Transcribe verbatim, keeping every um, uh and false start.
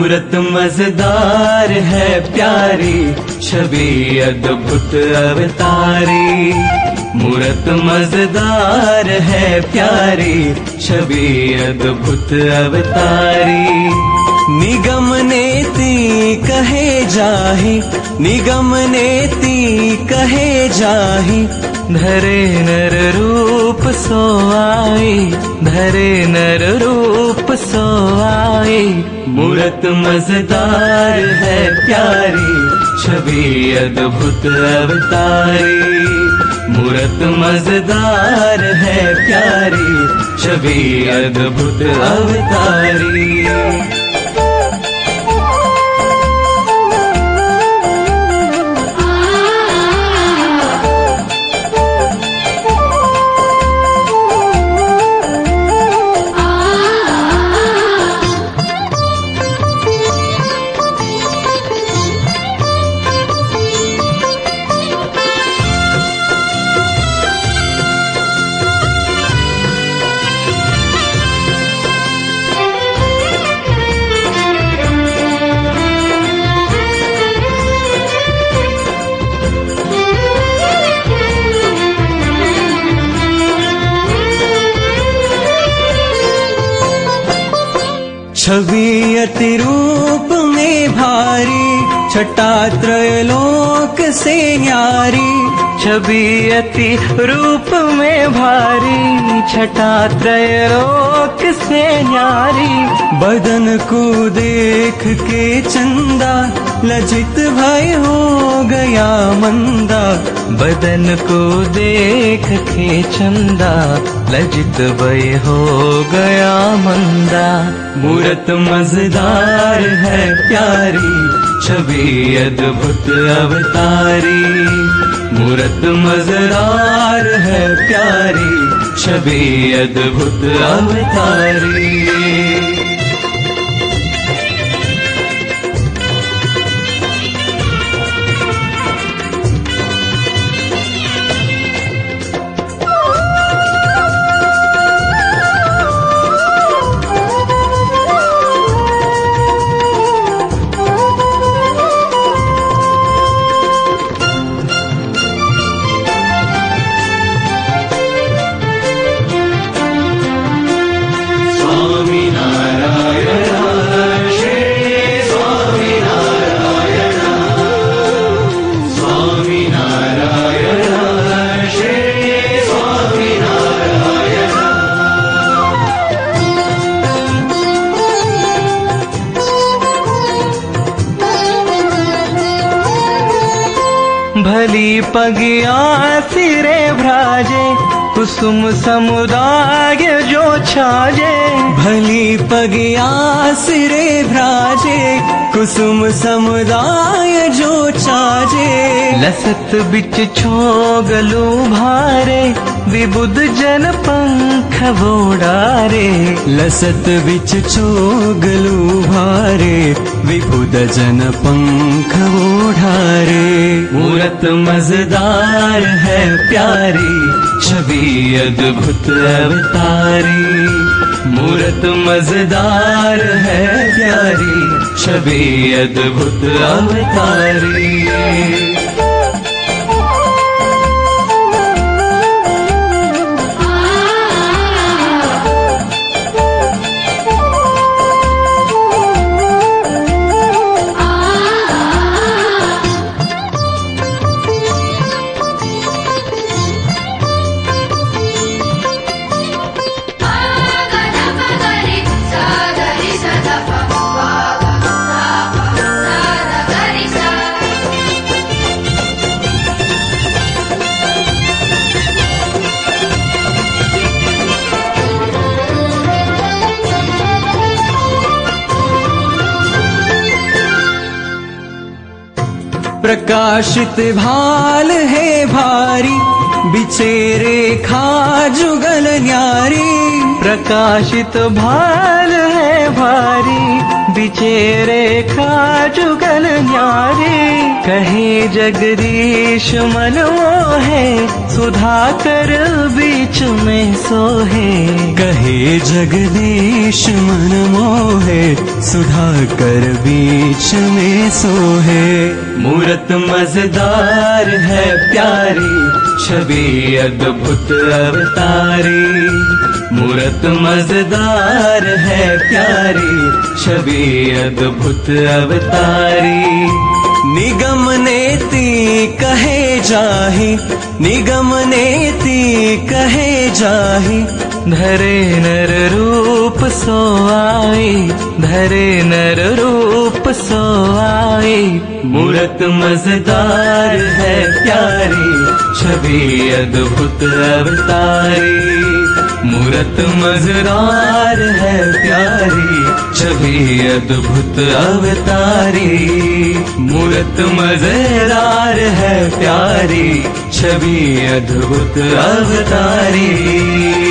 मूरत मजेदार है प्यारी, छवि अद्भुत अवतारी। मूरत मजेदार है प्यारी, छवि अद्भुत अवतारी। निगम नेति कहे जाहि, निगम नेति कहे जाहि, धरे नर रूप सो आई, धरे नर रूप सो आई। मूरत मजेदार है प्यारी, छवि अद्भुत अवतारी। मूरत मजेदार है प्यारी, छवि अद्भुत अवतारी। छवि अति रूप में भारी, छटा त्रैलोक से न्यारी। छवि अति रूप में भारी, छटा त्रैलोक से न्यारी। बदन को देख के चंदा, लज्जित भय हो गया मंदा। बदन को देख के चंदा, लज्जित भय हो गया मंदा। मूरत मजेदार है प्यारी, छवि अद्भुत अवतारी। मूरत मजेदार है प्यारी, छवि अद्भुत अवतारी। भली पगिया सिरे भ्राजे, कुसुम समुदाय जो छाजे। भली पगिया सिरे भ्राजे, कुसुम समुदाय जो छाजे। लसत बिच छोगलू भारे, विबुध जन पंख वोडारे। लसत बिच छोगलू भारे, विबुध जन पंख वोडारे। मूरत मजेदार है प्यारी, छवि अद्भुत अवतारी। मूरत मजेदार है प्यारी, छवि अद्भुत अवतारी। प्रकाशित भाल है भारी, बिछे रेखा जुगल न्यारी। प्रकाशित भाल है भारी, बिछे रेखा जुगल न्यारी। कहे जगदीश मन मोहे, सुधाकर बीच में सोहे। कहे जगदीश मन मोहे, सुधाकर बीच में सोहे। मूरत मजेदार है प्यारी, छवि अद्भुत अवतारी। मूरत मजेदार है प्यारी, छवि अद्भुत अवतारी। निगम नेति कहे जाहि, निगम नेति कहे जाहि। धरे नर रूप सो आई, धरे नर रूप सो आई। मूरत मजेदार है प्यारी, छवि अद्भुत अवतारी। मूरत मजेदार है प्यारी, छवि अद्भुत अवतारी। मूरत मजेदार है प्यारी, छवि अद्भुत अवतारी।